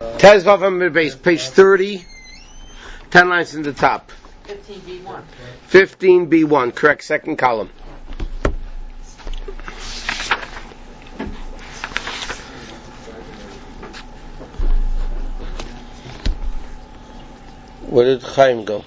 Tezvav Amud Beis, page 30, 10 lines in the top. 15b1. 15b1, correct, second column. Where did Chaim go?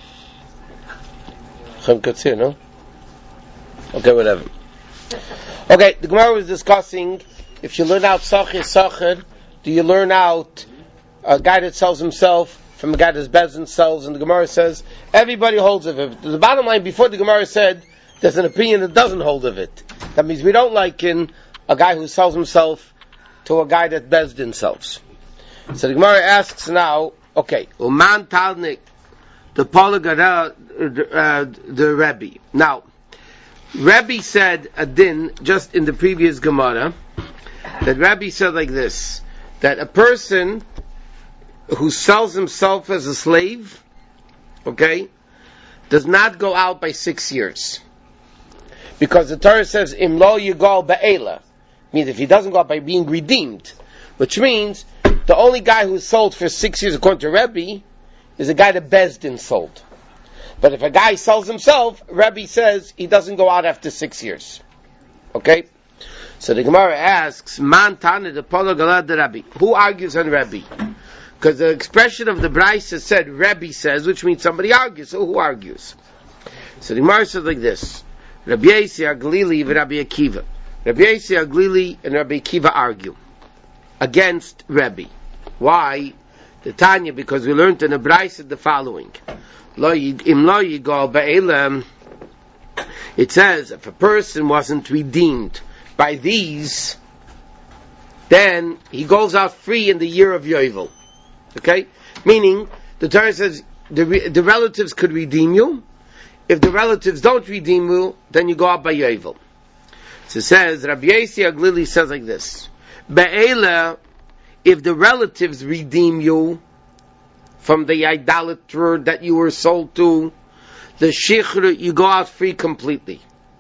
Chaim Katzir, no? Okay, whatever. Okay, the Gemara was discussing, if you learn out Sachir, do you learn out a guy that sells himself from a guy that's Bezin sells? And the Gemara says, everybody holds of it. The bottom line, before the Gemara said, there's an opinion that doesn't hold of it. That means we don't like in a guy who sells himself to a guy that Bezdin sells. So the Gemara asks now, okay, Uman Talnik, the Polagara, the Rebbe. Now, Rebbe said a din, just in the previous Gemara, that Rebbe said like this, that a person who sells himself as a slave, okay, does not go out by 6 years. Because the Torah says, Im lo yigal ba'ela, means if he doesn't go out by being redeemed, which means the only guy who's sold for 6 years, according to Rebbe, is a guy that Bezdin sold. But if a guy sells himself, Rebbe says he doesn't go out after 6 years. Okay? So the Gemara asks, Man Tana de Polo Galad de Rebbe. Who argues on Rebbe? Because the expression of the Brisa said Rebbe says, which means somebody argues. So who argues? So the Gemara says like this: Rabbi Yossi Aglili and Rabbi Akiva. Rabbi Yossi Aglili and Rabbi Akiva argue against Rebbe. Why? The Tanya, because we learned in the Brisa the following: it says if a person wasn't redeemed by these, then he goes out free in the year of Yovel. Okay? Meaning, the Torah says the relatives could redeem you. If the relatives don't redeem you, then you go out by Yovel. So it says, Rabbi Yossi Aglili says like this: Be'ela, if the relatives redeem you from the idolater that you were sold to, the shichra, you go out free completely.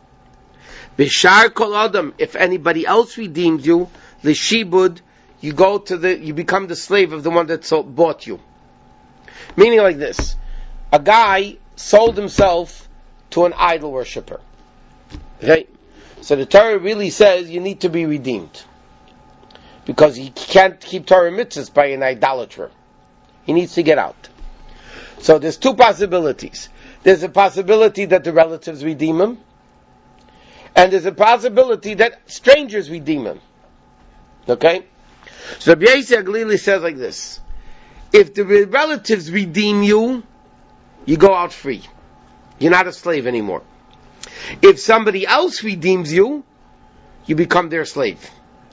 Bishar kol adam, if anybody else redeems you, the shibud, you become the slave of the one that bought you. Meaning like this: a guy sold himself to an idol worshipper. Okay? So the Torah really says you need to be redeemed. Because he can't keep Torah mitzvahs by an idolater. He needs to get out. So there's two possibilities. There's a possibility that the relatives redeem him, and there's a possibility that strangers redeem him. Okay? So Rabbi Yossi Aglili says like this: if the relatives redeem you, you go out free. You're not a slave anymore. If somebody else redeems you, you become their slave.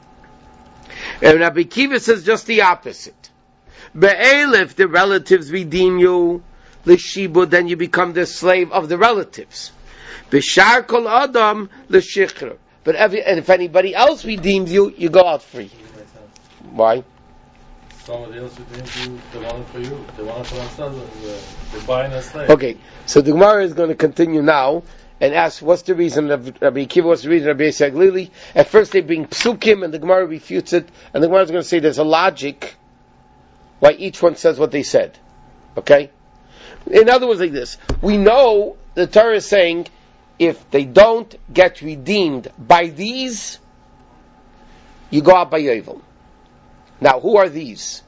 And Rabbi Akiva says just the opposite. Be'el, if the relatives redeem you, l'shibud, then you become the slave of the relatives. B'shar kol adam l'shichra. But if anybody else redeems you, you go out free. Why? Somebody else redeems you, they want it for you. They want it for themselves. They're buying a slave. Okay, so the Gemara is going to continue now and ask, what's the reason of Rabbi Akiva, what's the reason of Rabbi Yossi Aglili? At first they bring psukim, and the Gemara refutes it, and the Gemara is going to say there's a logic why each one says what they said. Okay? In other words, like this: we know the Torah is saying, if they don't get redeemed by these, you go out by Yovel. Now, who are these?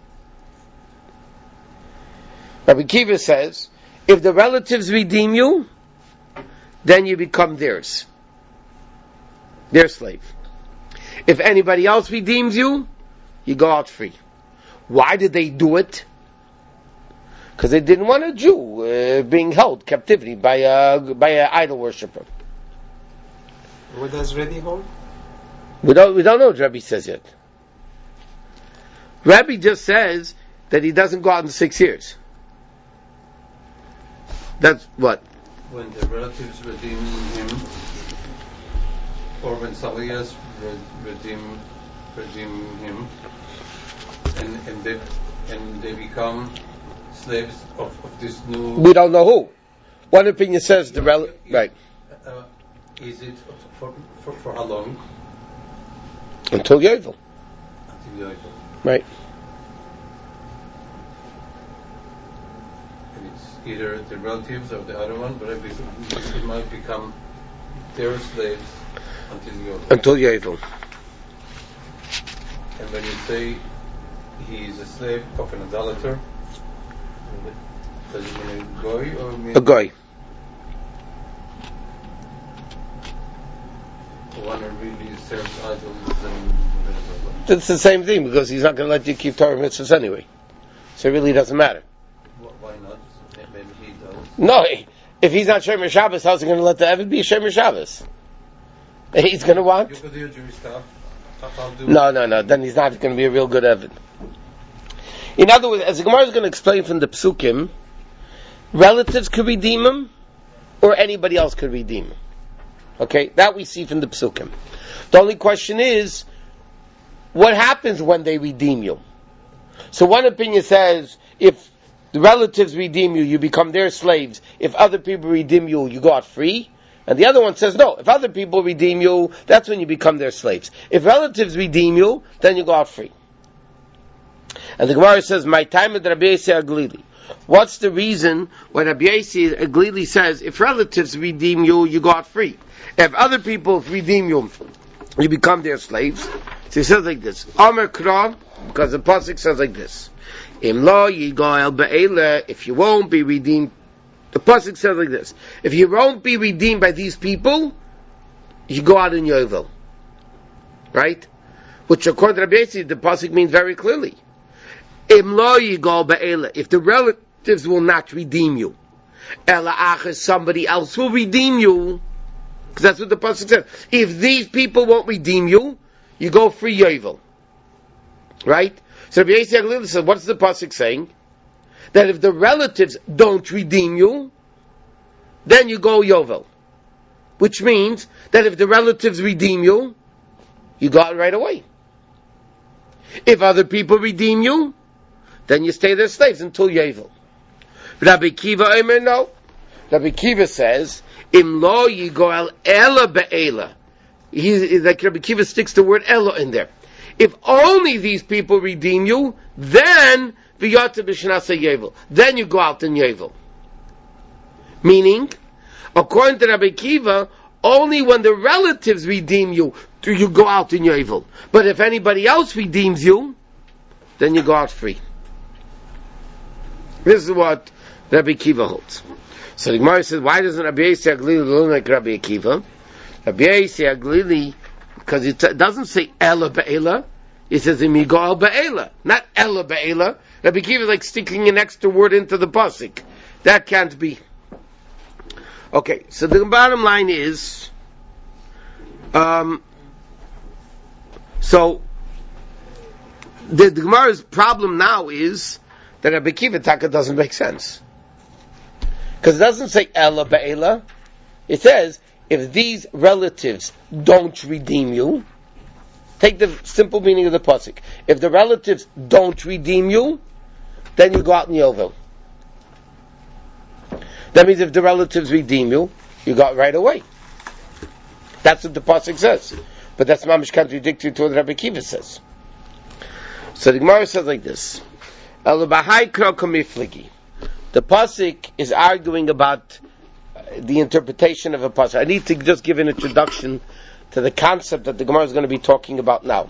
Rabbi Akiva says, if the relatives redeem you, then you become theirs. Their slave. If anybody else redeems you, you go out free. Why did they do it? Because they didn't want a Jew being held captivity by an idol worshipper. What does Rebbe hold? We don't know what Rebbe says yet. Rebbe just says that he doesn't go out in 6 years. That's what? When the relatives redeem him, or when somebody else redeem him, and they become slaves of this new. We don't know who. One opinion says the right. Is it for how long? Until Yovel. Until Yovel. Right. either the relatives or the other one, but it might become their slaves until Yovel. And when you say he's a slave of an idolater, does it mean a goy or mean a goy? One who really serves idols and It's the same thing because he's not going to let you keep Torah mitzvahs anyway, so it really doesn't matter. Why not? Maybe he does. No, if he's not Shomer Shabbos, how's he going to let the Eved be Shomer Shabbos? He's going to what? You could do Jewish stuff. No. Then he's not going to be a real good Eved. In other words, as the Gemara is going to explain from the Psukim, relatives could redeem him, or anybody else could redeem him. Okay, that we see from the Psukim. The only question is, what happens when they redeem you? So one opinion says, if the relatives redeem you, you become their slaves. If other people redeem you, you go out free. And the other one says, no, if other people redeem you, that's when you become their slaves. If relatives redeem you, then you go out free. And the Gemara says, my time at Rabbi Yossi Aglili. What's the reason when Rabbi Yossi Aglili says, if relatives redeem you, you go out free? If other people redeem you, you become their slaves. So he says like this, Amar Kra, because the pasuk says like this, Im lo yigoel be'ela, if you won't be redeemed, the pasuk says like this, if you won't be redeemed by these people, you go out in Yovel. Right? Which according to Rabbi Yossi, the pasuk means very clearly. Im lo yigoel be'ela, if the relatives will not redeem you, ela achas, somebody else will redeem you, because that's what the pasuk says. If these people won't redeem you, you go free Yovel. Right? So Rabbi Yossi Aglili says, what's the pasuk saying? That if the relatives don't redeem you, then you go Yovel. Which means that if the relatives redeem you, you go out right away. If other people redeem you, then you stay their slaves until Yovel. Rabbi Kiva Omer, no. Rabbi Kiva says, Im lo yigoel ela be'ela. Like Rabbi Kiva sticks the word ela in there. If only these people redeem you, then v'yata b'shnasa Yovel. Then you go out in Yovel. Meaning, according to Rabbi Kiva, only when the relatives redeem you do you go out in Yovel. But if anybody else redeems you, then you go out free. This is what Rabbi Kiva holds. So the Gemara says, why doesn't Rabbi Yossi Aglili learn like Rabbi Akiva? Rabbi Yossi Aglili, because it doesn't say Ela Be'ela, it says Imigoel Be'ela, not Ela Be'ela. Rabbi Akiva is like sticking an extra word into the pasuk. That can't be. Okay, so the bottom line is, so the Gemara's problem now is that Rabbi Akiva Taka doesn't make sense. Because it doesn't say Ela Ba'ela. It says, if these relatives don't redeem you, take the simple meaning of the pasuk. If the relatives don't redeem you, then you go out in Yovel. That means if the relatives redeem you, you go out right away. That's what the pasuk says. But that's mamish contradictory to what Rabbi Akiva says. So the Gemara says like this. Ela Bahai Kro Kamifligi. The pasuk is arguing about the interpretation of a pasuk. I need to just give an introduction to the concept that the Gemara is going to be talking about now.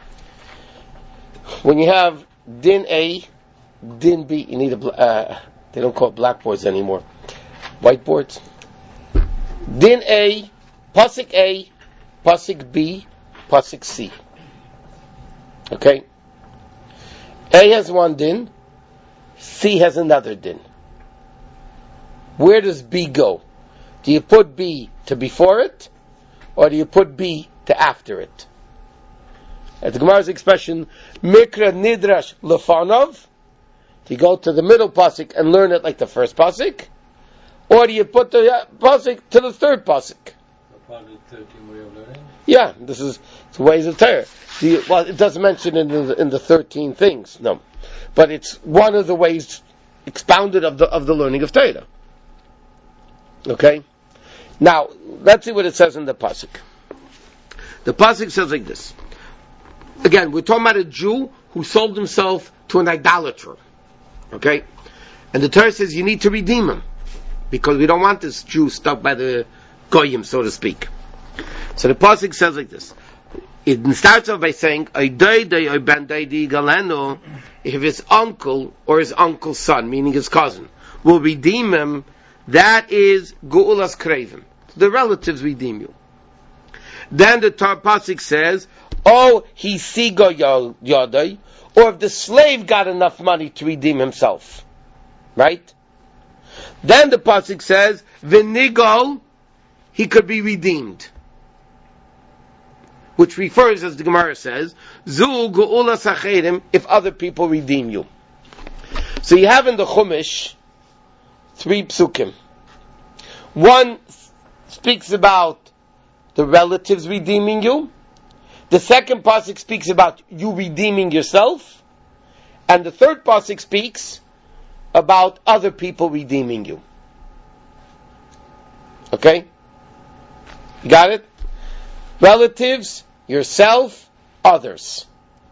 When you have din A, din B, you need they don't call it blackboards anymore. Whiteboards. Din A, pasuk B, pasuk C. Okay? A has one din, C has another din. Where does B go? Do you put B to before it, or do you put B to after it? At the Gemara's expression, Mikra Nidrash Lefanov, do you go to the middle pasuk and learn it like the first pasuk, or do you put the pasuk to the third pasuk? Part of the 13 way of learning? Yeah, this is the ways of Torah. Well, it doesn't mention it in the 13 things, no, but it's one of the ways expounded of the learning of Torah. Okay? Now, let's see what it says in the pasuk. The pasuk says like this. Again, we're talking about a Jew who sold himself to an idolater. Okay? And the Torah says you need to redeem him, because we don't want this Jew stuck by the goyim, so to speak. So the pasuk says like this. It starts off by saying, if his uncle or his uncle's son, meaning his cousin, will redeem him, that is Ge'ulas Krevim. The relatives redeem you. Then the pasuk says, he sigo yodai, or if the slave got enough money to redeem himself. Right? Then the pasuk says, v'nigol, he could be redeemed. Which refers, as the Gemara says, zu ge'ulas acherim, if other people redeem you. So you have in the Chumash 3 psukim. One speaks about the relatives redeeming you. The second pasuk speaks about you redeeming yourself. And the third pasuk speaks about other people redeeming you. Okay? You got it? Relatives, yourself, others.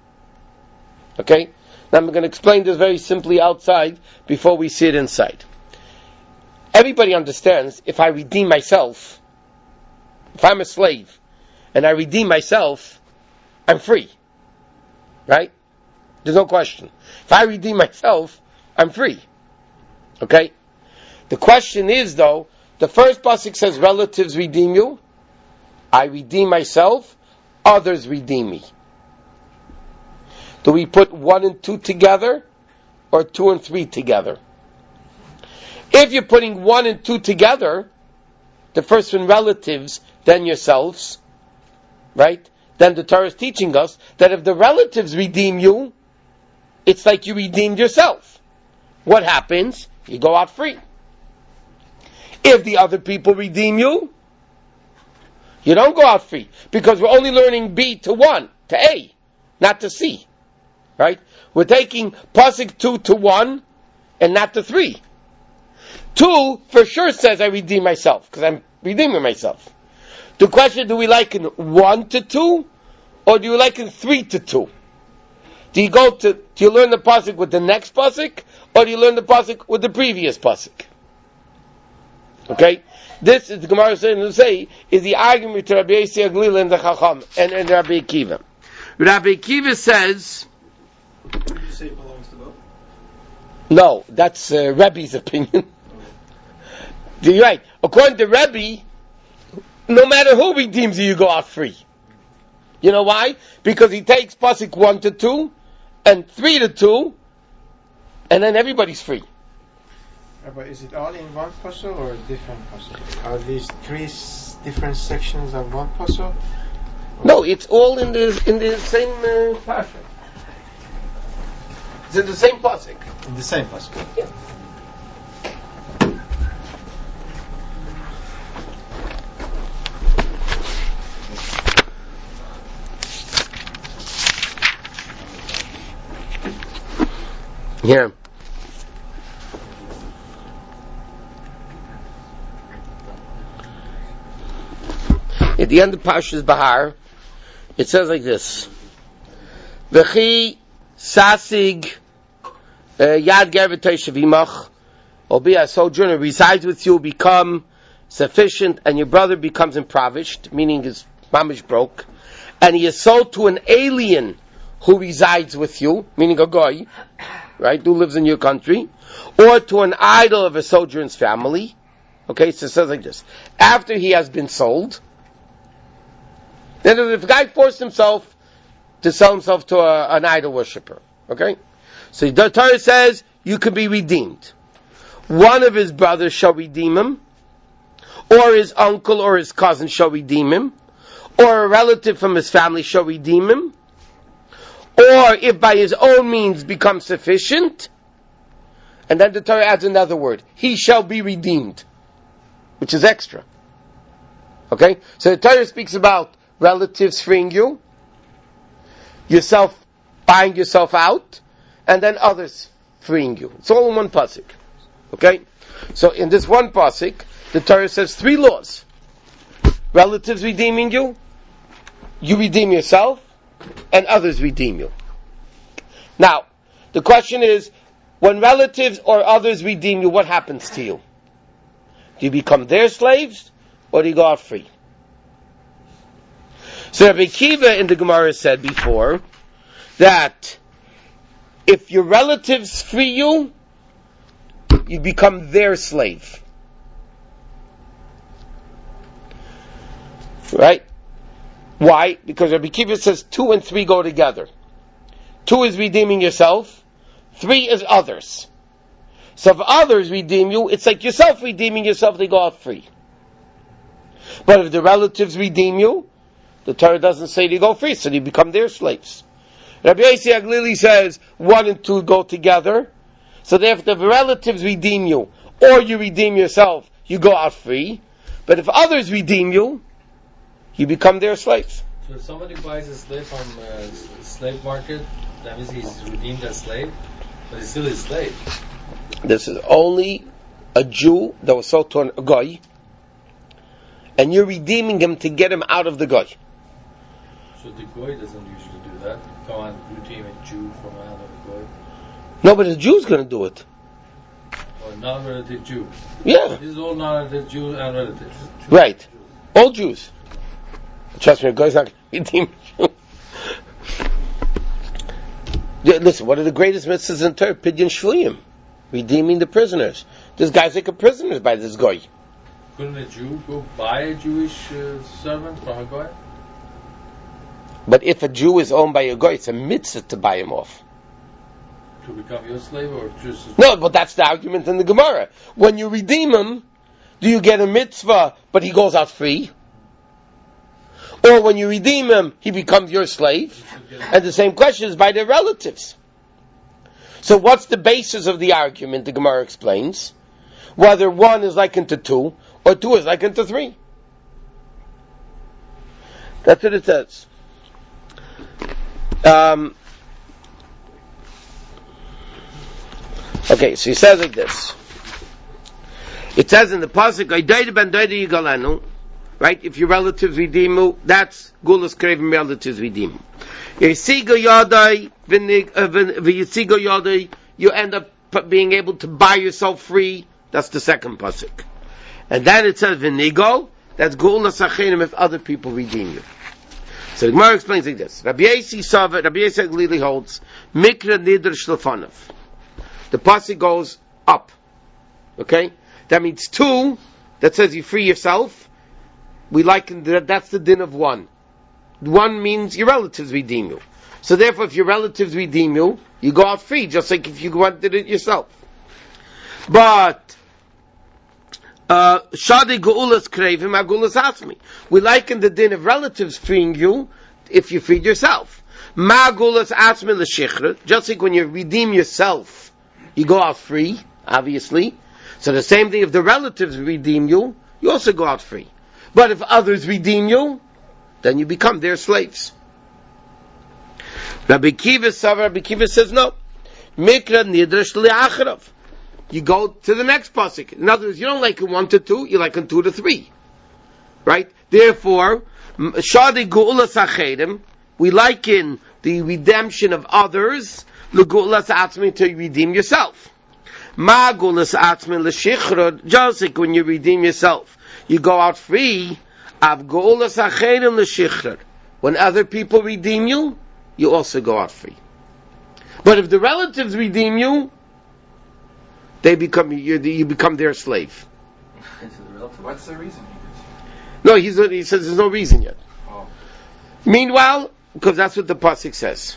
Okay? Now I'm going to explain this very simply outside before we see it inside. Everybody understands if I redeem myself, if I'm a slave, and I redeem myself, I'm free. Right? There's no question. If I redeem myself, I'm free. Okay? The question is, though, the first pasuk says relatives redeem you, I redeem myself, others redeem me. Do we put 1 and 2 together, or 2 and 3 together? If you're putting 1 and 2 together, the first one relatives, then yourselves, right? Then the Torah is teaching us that if the relatives redeem you, it's like you redeemed yourself. What happens? You go out free. If the other people redeem you, you don't go out free, because we're only learning B to 1, to A, not to C. Right? We're taking pasuk 2 to 1, and not to 3. 2 for sure says I redeem myself, because I'm redeeming myself. The question, do we liken 1 to 2, or do you liken 3 to 2? Do you learn the pasuk with the next pasuk, or do you learn the pasuk with the previous pasuk? Okay? This is the Gemara saying to say is the argument to Rabbi Yossi Aglila and the Chacham and Rabbi Akiva. Rabbi Akiva says, Did you say it belongs to both? no, that's Rebbe's opinion. You're right. According to Rebbe, no matter who redeems you, you go out free. You know why? Because he takes pasuk 1 to 2 and 3 to 2, and then everybody's free. But is it all in one puzzle or different puzzle? Are these 3 different sections of one puzzle? No, it's all in the same parsha. It's in the same pasuk. In the same puzzle. Yeah. Here. At the end of Parshas Bahar, it says like this: V'chi sasig yad ger v'toishev imach, albeit a sojourner resides with you, become sufficient, and your brother becomes impoverished, meaning his mamish broke, and he is sold to an alien who resides with you, meaning a goy, right, who lives in your country, or to an idol of a sojourner's family. Okay, so it says like this: after he has been sold, then if a guy forced himself to sell himself to an idol worshiper, okay? So the Torah says you can be redeemed. One of his brothers shall redeem him, or his uncle or his cousin shall redeem him, or a relative from his family shall redeem him, or if by his own means becomes sufficient, and then the Torah adds another word, he shall be redeemed, which is extra. Okay? So the Torah speaks about relatives freeing you, yourself buying yourself out, and then others freeing you. It's all in one pasuk. Okay? So in this one pasuk, the Torah says 3 laws. Relatives redeeming you, you redeem yourself, and others redeem you. Now, the question is, when relatives or others redeem you, what happens to you? Do you become their slaves, or do you go out free? So Rabbi Akiva in the Gemara said before that if your relatives free you, you become their slave. Right? Why? Because Rabbi Akiva says 2 and 3 go together. 2 is redeeming yourself, 3 is others. So if others redeem you, it's like yourself redeeming yourself, they go out free. But if the relatives redeem you, the Torah doesn't say you go free, so you become their slaves. Rabbi Yossi Aglili says 1 and 2 go together, so therefore if the relatives redeem you, or you redeem yourself, you go out free. But if others redeem you, you become their slaves. So if somebody buys a slave from a slave market, that means he's redeemed as slave, but he's still his slave. This is only a Jew that was sold to a Goy, and you're redeeming him to get him out of the Goy. So the Goy doesn't usually do that. Come on, redeem a Jew from out of the Goy. No, but the Jew's going to do it. Or non-relative Jew. Yeah. This is all non-relative Jews and relatives. Right. All Jews. Trust me, a Goy's not going to redeem a Jew. Yeah, listen, one of the greatest mitzvahs in Torah, Pidyon Shvuyim, redeeming the prisoners. This guy's like a prisoner by this Goy. Couldn't a Jew go buy a Jewish servant from a Goy? But if a Jew is owned by a Goy, it's a mitzvah to buy him off. To become your slave or just... No, but that's the argument in the Gemara. When you redeem him, do you get a mitzvah, but he goes out free? Or when you redeem him, he becomes your slave? And the same question is by their relatives. So what's the basis of the argument? The Gemara explains. Whether 1 is likened to 2, or 2 is likened to 3. That's what it says. Okay, so he says like this. It says in the pasuk, right? If your relatives redeem you, that's gulas craven relatives redeem. You end up being able to buy yourself free. That's the second pasuk. And then it says v'nigo. That's gulas acherim if other people redeem you. So the Gemara explains like this. Rabbi Yossi Aglili holds mikra nidr shlefanav. The pasuk goes up. Okay? That means 2, that says you free yourself. We liken that's the din of 1. 1 means your relatives redeem you. So therefore, if your relatives redeem you, you go out free, just like if you wanted it yourself. But Shadi Geulas Krevim Agulas Asmi. We liken the din of relatives freeing you if you freed yourself. Magulas Asmi L'Shichra. Just like when you redeem yourself, you go out free, obviously. So the same thing, if the relatives redeem you, you also go out free. But if others redeem you, then you become their slaves. Rabbi Akiva says no. Mikra nidrash li'acharav. You go to the next pasuk. In other words, you don't like in 1 to 2, you like in 2 to 3. Right? Therefore, shadi gu'ulas acherim, we liken the redemption of others, l'gu'ulas atzmi, to redeem yourself. Ma gu'ulas atzmi l'shichrod, just like when you redeem yourself, you go out free. Av gu'ulas acherim l'shichrod. When other people redeem you, you also go out free. But if the relatives redeem you, you become their slave. What's the reason? No, he says there's no reason yet. Oh. Meanwhile, because that's what the pasuk says.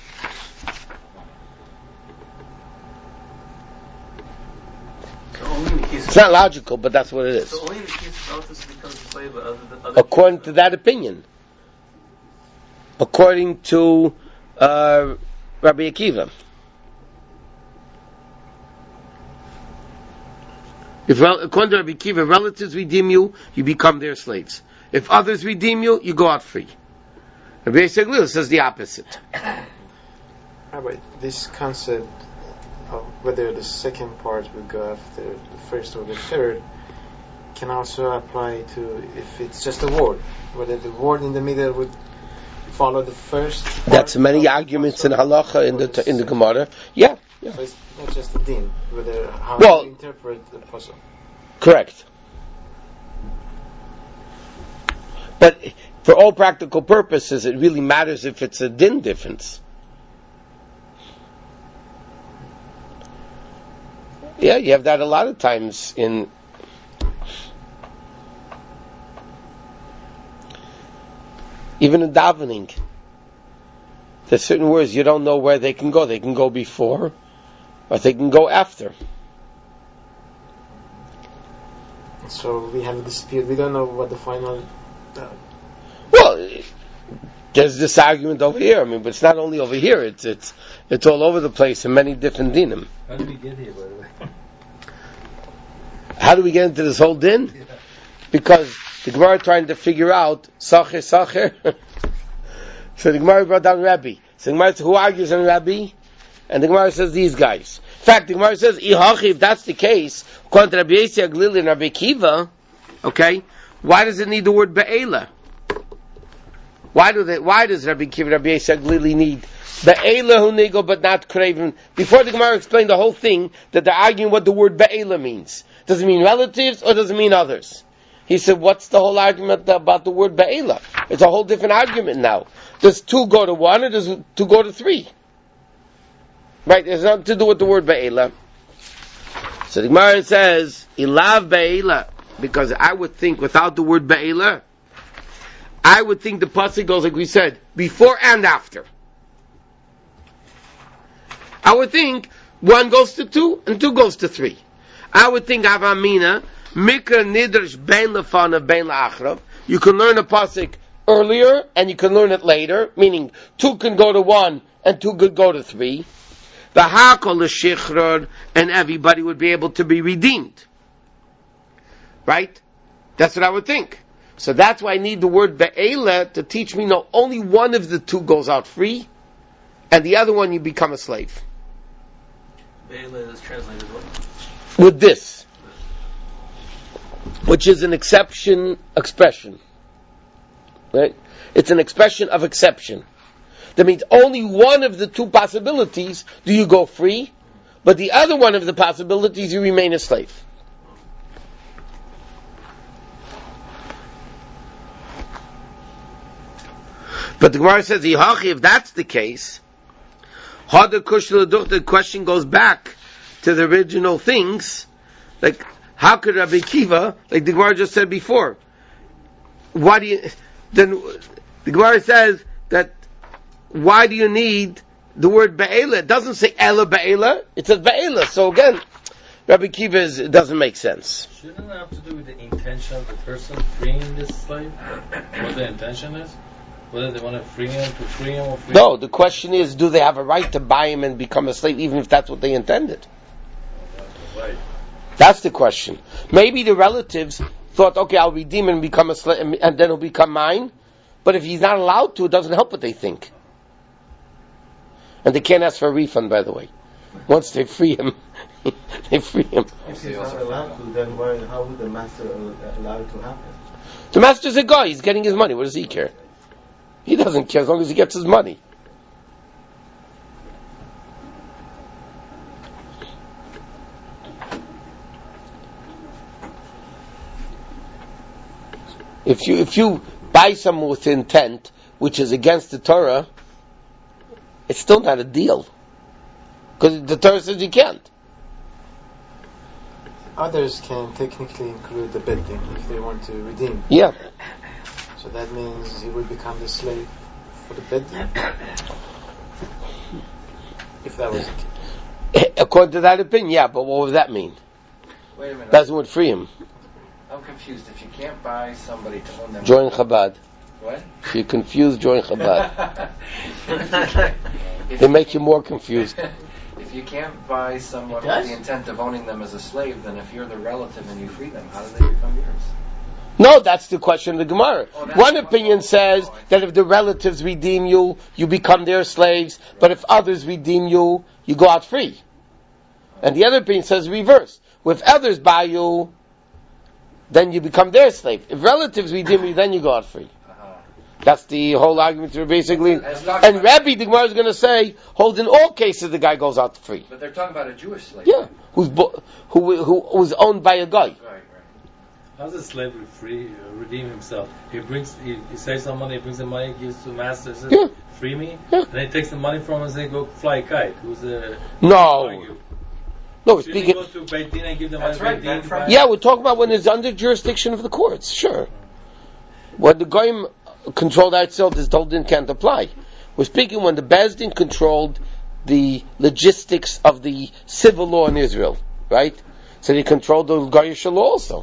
It's not logical, but that's what it is. So only in the case of relatives becomes a slave, but other According to that opinion. According to Rabbi Akiva. If according to Rabbi Akiva, relatives redeem you, you become their slaves. If others redeem you, you go out free. Rabbi Yossi says the opposite. But this concept of whether the second part will go after the first or the third can also apply to if it's just a word. Whether the word in the middle would follow the first part. That's many arguments in halacha in the Gemara. Yeah. Yeah. So it's not just a din, whether how Well- you interpret the puzzle. Correct. But for all practical purposes, it really matters if it's a din difference. Yeah, you have that a lot of times in even in davening. There's certain words you don't know where they can go. They can go before, or they can go after. So we have a dispute. We don't know what the final. Well, there's this argument over here. I mean, but it's not only over here. It's all over the place in many different dinim. How did we get here, by the way? How do we get into this whole din? Yeah. Because the Gemara trying to figure out sacher. So the Gemara brought down Rabbi. So the Gemara says, who argues on Rabbi? And the Gemara says these guys. In fact, the Gemara says, if that's the case, according to Rabbi Yossi Aglili and Rabbi Kiva, okay, why does it need the word Be'ela? Why does Rabbi Kiva, Rabbi Yossi Aglili need Be'ela hu nigo but not craven? Before the Gemara explained the whole thing, that they're arguing what the word Be'ela means. Does it mean relatives or does it mean others? He said, what's the whole argument about the word Be'ela? It's a whole different argument now. Does 2 go to 1 or does 2 go to 3? Right, there's nothing to do with the word Be'ela. So the Gemara says, Ilav Be'ela, because I would think without the word Be'ela, I would think the pasuk goes like we said, before and after. I would think 1 goes to 2 and 2 goes to 3. I would think Avamina, Mikra Nidrish Ben Lefanav Ben La'achrav. You can learn a pasuk earlier and you can learn it later, meaning 2 can go to 1 and 2 could go to 3. The Hakol Shichror, and everybody would be able to be redeemed. Right? That's what I would think. So that's why I need the word Be'ela to teach me no, only one of the 2 goes out free, and the other one you become a slave. Be'ela is translated what? With this, which is an exception. Right? It's an expression of exception. That means only one of the 2 possibilities do you go free, but the other one of the possibilities you remain a slave. But the Gemara says, if that's the case, the question goes back to the original things, like how could Rabbi Kiva, like the Gemara just said before, then the Gemara says that why do you need the word Be'ela? It doesn't say Ela Be'ela, it says Be'ela. So again, Rabbi Kiva it doesn't make sense. Shouldn't it have to do with the intention of the person freeing this slave? What the intention is? Whether they want to free him or free him? No, the question is, do they have a right to buy him and become a slave, even if that's what they intended? Right. That's the question. Maybe the relatives thought, okay, I'll redeem him and become a slave, and then he'll become mine. But if he's not allowed to, it doesn't help what they think. And they can't ask for a refund, by the way. Once they free him, they free him. If he's not allowed to, then how would the master allow it to happen? The master's a guy, he's getting his money. What does he care? He doesn't care as long as he gets his money. If you buy someone with intent, which is against the Torah, it's still not a deal. Because the Torah says you can't. Others can technically include the bedding if they want to redeem. Yeah. So that means he would become the slave for the bedding. If that was the case. According to that opinion, yeah, but what would that mean? Wait a minute. Doesn't would free him. I'm confused. If you can't buy somebody to own them, Join Chabad. what? If you're confused, join Chabad. If They make you more confused. If you can't buy someone with the intent of owning them as a slave, then if you're the relative and you free them, how do they become yours? No, that's the question of the Gemara. Oh, that's One the opinion one. says Oh, I see. that if the relatives redeem you, you become their slaves, but if others redeem you, you go out free. And the other opinion says reverse. If others buy you, then you become their slave. If relatives redeem you, then you go out free. That's the whole argument basically. And And Rabbi, the Gemara is going to say, hold in all cases the guy goes out free. But they're talking about a Jewish slave. Yeah, who was owned by a guy. Right. How's a slave redeem himself? He saves some money, he brings the money, gives to the master, says, Yeah. free me. Yeah. Then he takes the money from him and says, go fly a kite. Who's the No, we're Should he speaking. go to Beit Din and give the That's money right, to Beit Din? that's right. Yeah, we're talking about when it's under jurisdiction of the courts. Sure. When the goyim controlled itself, this whole din can't apply. We're speaking when the Beis Din controlled the logistics of the civil law in Israel, right? So they controlled the goyish law also.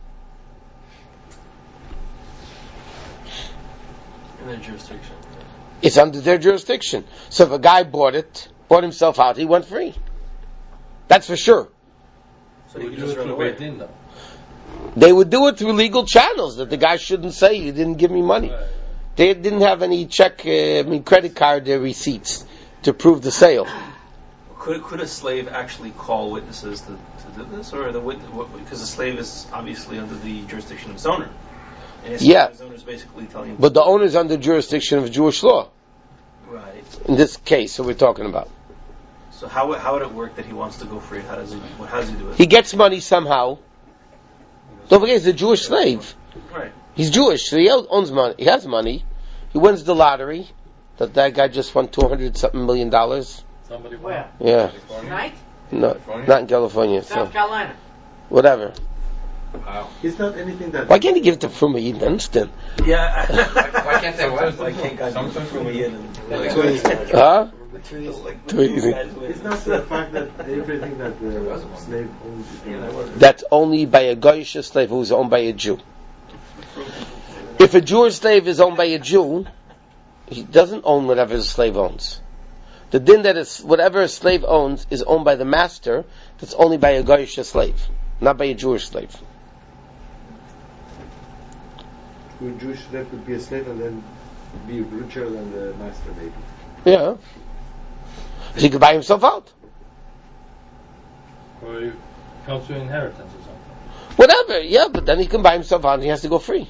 In their jurisdiction. It's under their jurisdiction. So if a guy bought himself out, he went free. That's for sure. So We you can do it just run through away. Beit Din though. They would do it through legal channels that the guy shouldn't say you didn't give me money. Right. They didn't have any credit card receipts to prove the sale. Could a slave actually call witnesses to do this, or because the slave is obviously under the jurisdiction of his owner? And his owner is basically telling him. But the owner is under jurisdiction of Jewish law. Right. In this case, that we're talking about. So how would it work that he wants to go free? How does he do it? He gets money somehow. Don't forget, he's a Jewish slave. Right. He's Jewish, so he owns money. He has money. He wins the lottery. That guy just won $200-something million. Somebody Where? Yeah. Tonight? No, not in California. South So Carolina. whatever. Wow. It's not anything that. Why can't he give it to Fruma Eden instant? Yeah. Why can't they what? Why can't guys throw me in? Huh? Too easy. It's not the fact that everything that the slave owns is That's only by a Goyish slave who's owned by a Jew. If a Jewish slave is owned by a Jew, he doesn't own whatever the slave owns. The din that is whatever a slave owns is owned by the master. That's only by a Goyish slave, not by a Jewish slave. A Jewish slave could be a slave and then be richer than the master, maybe. Yeah, so he could buy himself out. Or he comes to inheritance or something. Whatever, yeah, but then he can buy himself out and he has to go free.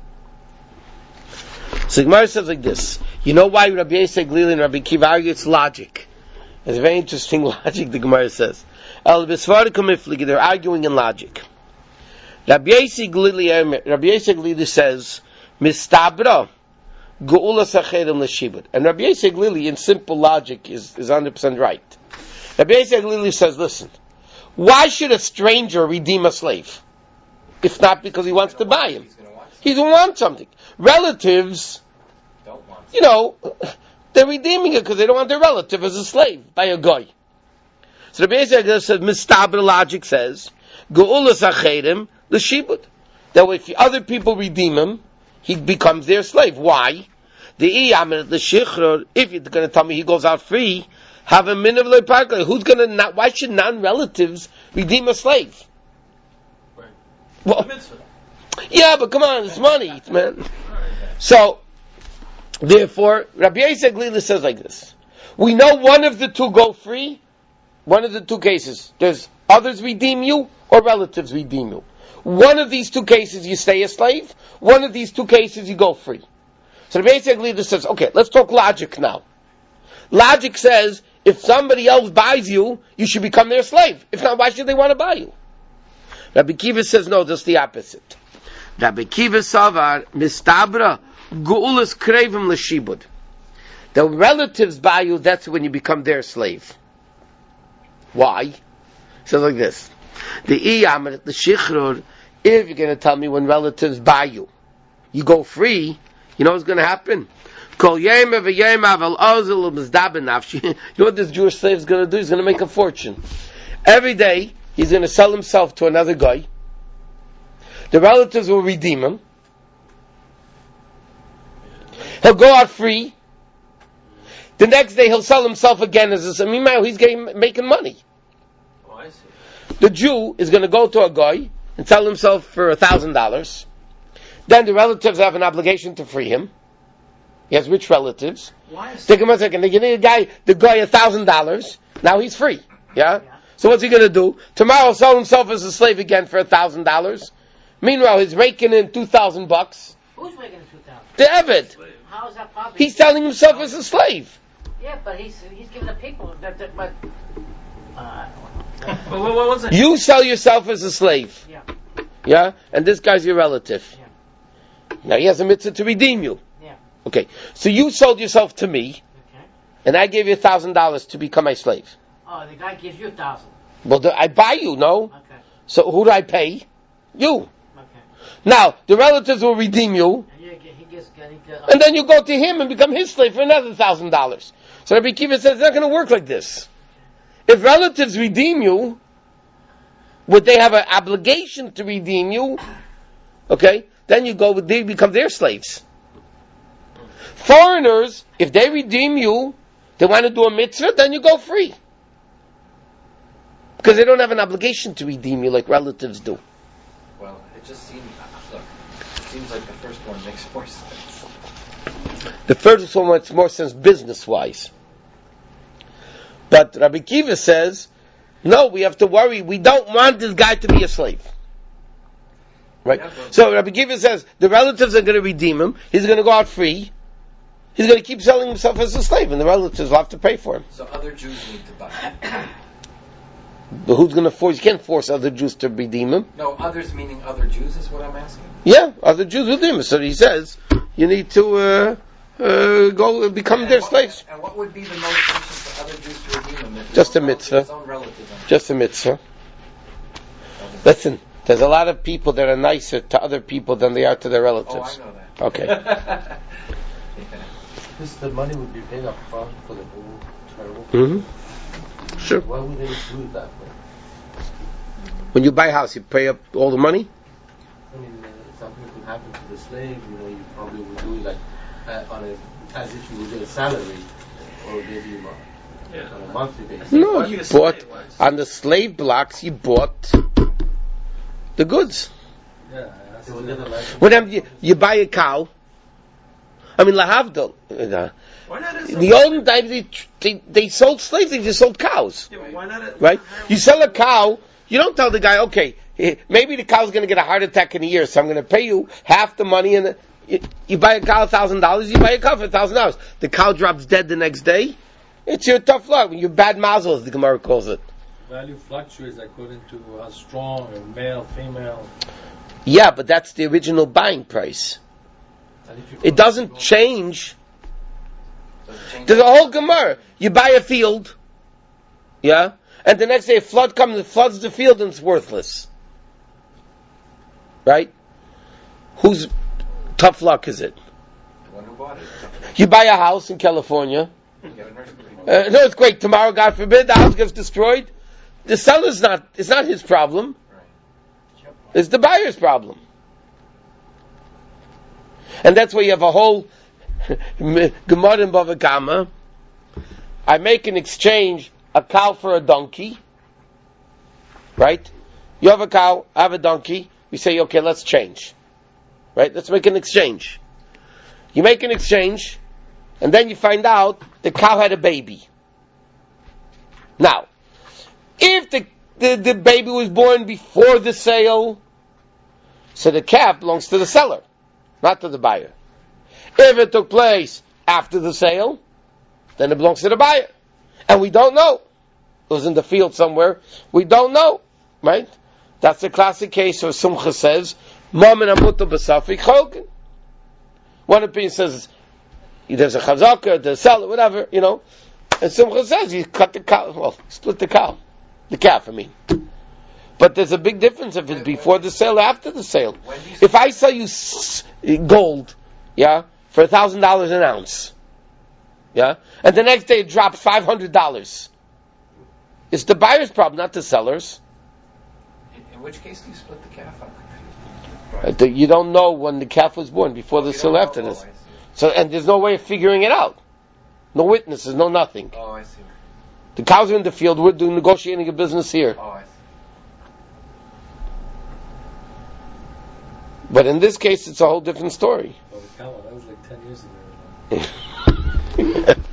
So the Gemara says like this. You know why Rabbi Yosef Glili and Rabbi Kiva argue? It's logic. It's a very interesting logic, the Gemara says. They're arguing in logic. Rabbi Yosef Glili says, Mistabra, Geula Sacherim L'Shibud. And Rabbi Yosef Glili, in simple logic, is 100% right. Rabbi Yosef Glili says, listen, why should a stranger redeem a slave? If not because he wants to buy him. He's going to want something. Relatives, they're redeeming it because they don't want their relative as a slave by a guy. So the Rabbi Yosef says, Mistabra logic says, Geula Sacherim L'Shibud. That if other people redeem him, he becomes their slave. Why? If you're going to tell me he goes out free, have a min of leparka. Who's going to not? Why should non-relatives redeem a slave? Right. Well, yeah, but come on, it's money, man. So, therefore, Rabbi Yosef Glili says like this: we know one of the two go free. One of the two cases, there's others redeem you or relatives redeem you. One of these two cases you stay a slave. One of these two cases you go free. So the basic leader says, okay, let's talk logic now. Logic says, if somebody else buys you, you should become their slave. If not, why should they want to buy you? Rabbi Kiva says, no, just the opposite. Rabbi Kiva savar, mistabra, gu'ulas krevim l'shibud. The relatives buy you, that's when you become their slave. Why? He says like this. The shichrur, if you're going to tell me when relatives buy you, you go free, you know what's going to happen? You know what this Jewish slave is going to do? He's going to make a fortune. Every day, he's going to sell himself to another guy. The relatives will redeem him. He'll go out free. The next day, he'll sell himself again as a... Meanwhile, he's making money. Oh, I see. The Jew is going to go to a guy and sell himself for $1,000. Then the relatives have an obligation to free him. He has rich relatives. Why is They give him they give the guy $1,000. Now he's free. Yeah? So what's he going to do? Tomorrow he'll sell himself as a slave again for $1,000. Meanwhile, he's raking in $2,000. Who's making the 2,000? The Eved. How is that possible? He's selling himself as a slave. Yeah, but he's giving the people that but. What was it? You sell yourself as a slave. Yeah. Yeah? And this guy's your relative. Yeah. Now he has a mitzvah to redeem you. Yeah. Okay. So you sold yourself to me, Okay. and I gave you $1,000 to become my slave. Oh, the guy gives you 1,000. Well, I buy you, no? Okay. So who do I pay? You. Okay. Now, the relatives will redeem you, And he gets and then you go to him and become his slave for another $1,000. So Rabbi Akiva says it's not going to work like this. If relatives redeem you, would they have an obligation to redeem you? Okay, then they become their slaves. Foreigners, if they redeem you, they want to do a mitzvah, then you go free. Because they don't have an obligation to redeem you like relatives do. Well, it just seems like the first one makes more sense. The first one makes more sense business-wise. But Rabbi Akiva says, no, we have to worry. We don't want this guy to be a slave. Right? So Rabbi Akiva says, the relatives are going to redeem him. He's going to go out free. He's going to keep selling himself as a slave, and the relatives will have to pay for him. So other Jews need to buy him. But who's going to force? You can't force other Jews to redeem him. No, others meaning other Jews is what I'm asking. Yeah, other Jews redeem him. So he says, you need to go become their slaves. And what would be the motivation for other Jews to redeem him? Just a mitzvah. His own relatives. Just a mitzvah. Listen, there's a lot of people that are nicer to other people than they are to their relatives. Oh, I know that. Okay. This the money would be paid up front for the whole travel. Mm-hmm. Sure. Why would they do it that way? When you buy a house, you pay up all the money? I mean, something could happen to the slave, you probably would do it like as if you would get a salary or maybe on a monthly basis. No, you bought, on the slave blocks, you bought the goods. Yeah, like whenever you buy a cow, I mean, lahavdil. Why not? In the olden times, they sold slaves, they just sold cows. Yeah, why not? Right? You sell a cow, you don't tell the guy, okay, maybe the cow's going to get a heart attack in a year, so I'm going to pay you half the money. And you buy a cow $1,000, you buy a cow for $1,000. The cow drops dead the next day. It's your tough luck. You're bad mazel, as the Gemara calls it. Value fluctuates according to how strong or male, female. Yeah, but that's the original buying price. It doesn't change. There's a whole Gemara. You buy a field, yeah, and the next day a flood comes and floods the field and it's worthless. Right? Whose tough luck is it? The one who bought it. You buy a house in California. No, it's great. Tomorrow, God forbid, the house gets destroyed. The seller's it's not his problem. It's the buyer's problem. And that's why you have a whole Gemara in Bava Kama. I make an exchange, a cow for a donkey. Right? You have a cow, I have a donkey. We say, okay, let's change. Right? Let's make an exchange. You make an exchange, and then you find out the cow had a baby. Now, if the baby was born before the sale, so the calf belongs to the seller, not to the buyer. If it took place after the sale, then it belongs to the buyer. And we don't know. It was in the field somewhere. We don't know. Right? That's the classic case where Sumcha says, Mamin amuta b'safik cholkin. One opinion says, there's a chazaka, there's a seller, whatever, And Sumcha says, you cut the cow, split the cow. The calf, I mean. But there's a big difference if it's before the sale or after the sale. If I sell you gold, for $1,000 an ounce, and the next day it drops $500, it's the buyer's problem, not the seller's. In which case do you split the calf up? You don't know when the calf was born, before the sale, after this. So, and there's no way of figuring it out. No witnesses, no nothing. Oh, I see. The cows are in the field, we're doing negotiating a business here. Oh, I see. But in this case, it's a whole different story. Oh, that was like 10 years ago.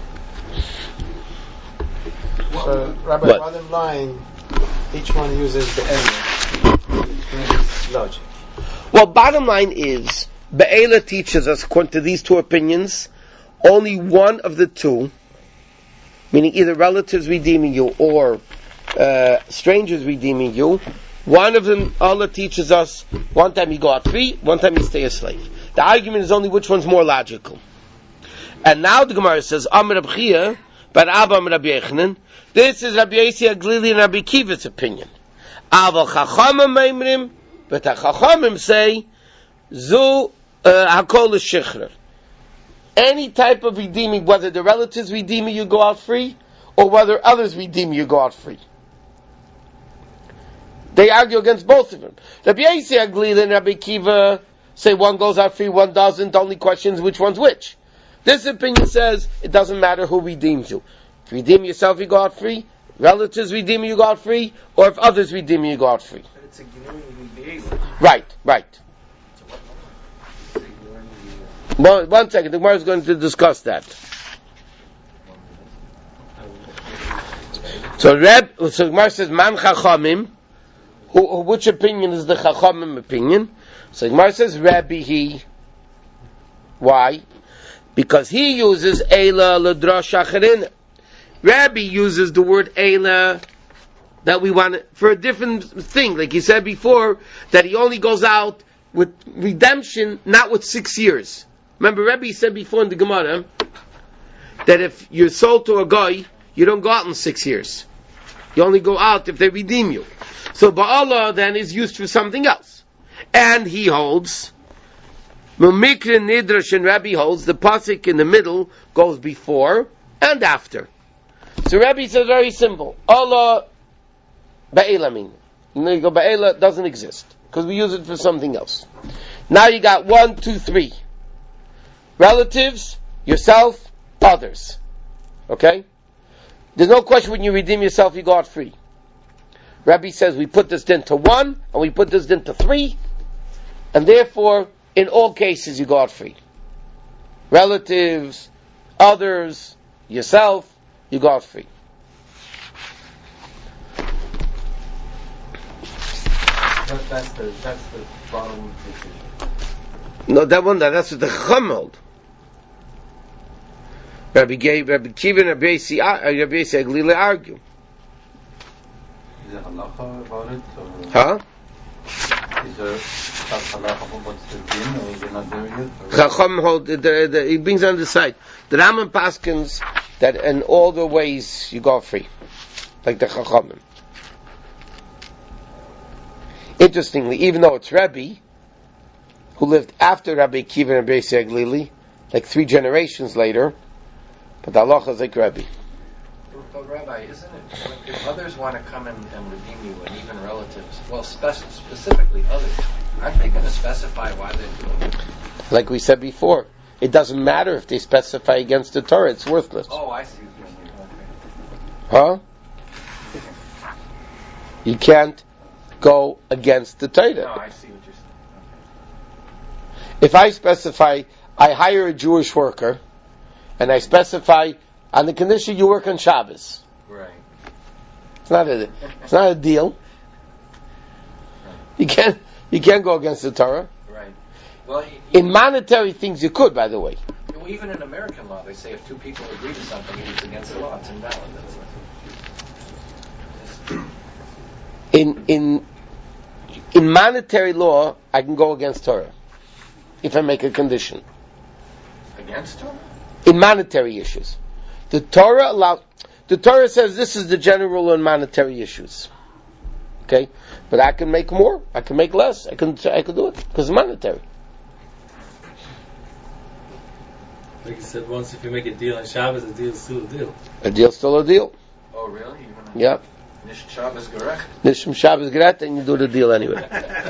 So, Rabbi, bottom line, each one uses the element. It's logic. Well, bottom line is, Be'ela teaches us, according to these two opinions, only one of the two, meaning either relatives redeeming you or strangers redeeming you, one of them, Allah teaches us, one time you go out free, one time you stay a slave. The argument is only which one's more logical. And now the Gemara says, Amr Rabbi Chia, but Abba Amr Rabbi Yechanan, this is Rabbi Yossi Aglili and Rabbi Kiva's opinion. Aval Chachamim Meimrim, but the Chachamim say, Zu Hakol Shichrer. Any type of redeeming, whether the relatives redeem you go out free, or whether others redeem you go out free. They argue against both of them. Rabbi Yossi Aglili and Rabbi Kiva say one goes out free, one doesn't. The only question is which one's which. This opinion says it doesn't matter who redeems you. If you redeem yourself, you go out free. Relatives redeem you go out free. Or if others redeem you go out free. But it's ignoring the Right. Well, one second, the Gemara is going to discuss that. So Gemara says, Man Chachamim. Which opinion is the Chachamim opinion? So Gemara says, Rabbi he. Why? Because he uses Eila L'drash Acharin. Rabbi uses the word Eila that we want for a different thing. Like he said before, that he only goes out with redemption, not with 6 years. Remember, Rabbi said before in the Gemara that if you're sold to a guy, you don't go out in 6 years. You only go out if they redeem you. So Ba'ala then is used for something else. And he holds, Mumikra Nidrash and Rabbi holds, the pasuk in the middle goes before and after. So Rabbi says very simple. Allah Ba'ela mean. You go Ba'ela doesn't exist. Because we use it for something else. Now you got 1, 2, 3. Relatives, yourself, others. Okay? There's no question when you redeem yourself, you go out free. Rabbi says we put this din to 1, and we put this din to 3, and therefore, in all cases, you go out free. Relatives, others, yourself, you go out free. That's the bottom decision. No, that's what the Chacham hold. Rabbi Kiva and Rabbi Yossi Aglili argue. Is there halacha about it? Or Huh? Is there halacha about what's the din, or is it not there yet? Chacham hold, he brings on the side. The Rambam paskins that in all the ways you go free. Like the Chachamim. Interestingly, even though it's Rabbi, who lived after Rabbi Kiva and Rabbi Yossi Aglili, like 3 generations later, but the halacha is like Rabbi. But Rabbi, isn't it, if others want to come and redeem you, and even relatives, well, specifically others, aren't they going to specify why they're doing it? Like we said before, it doesn't matter if they specify against the Torah, it's worthless. Oh, I see what you're saying. Huh? You can't go against the Torah. No, I see what you're saying. Okay. If I specify, I hire a Jewish worker, and I specify on the condition you work on Shabbos. Right. It's not a deal. You can't go against the Torah. Right. Well, in monetary things you could, by the way. Well, even in American law, they say if 2 people agree to something, if it's against the law, it's invalid. In monetary law, I can go against Torah if I make a condition. Against Torah? In monetary issues. The Torah says this is the general rule on monetary issues. Okay? But I can make more, I can make less, I can do it, because it's monetary. Like you said once, if you make a deal on Shabbos, a deal is still a deal. A deal's still a deal. Oh, really? Yeah. Nish Shabbos gerecht. Nishim Shabbos gerecht, and you do the deal anyway.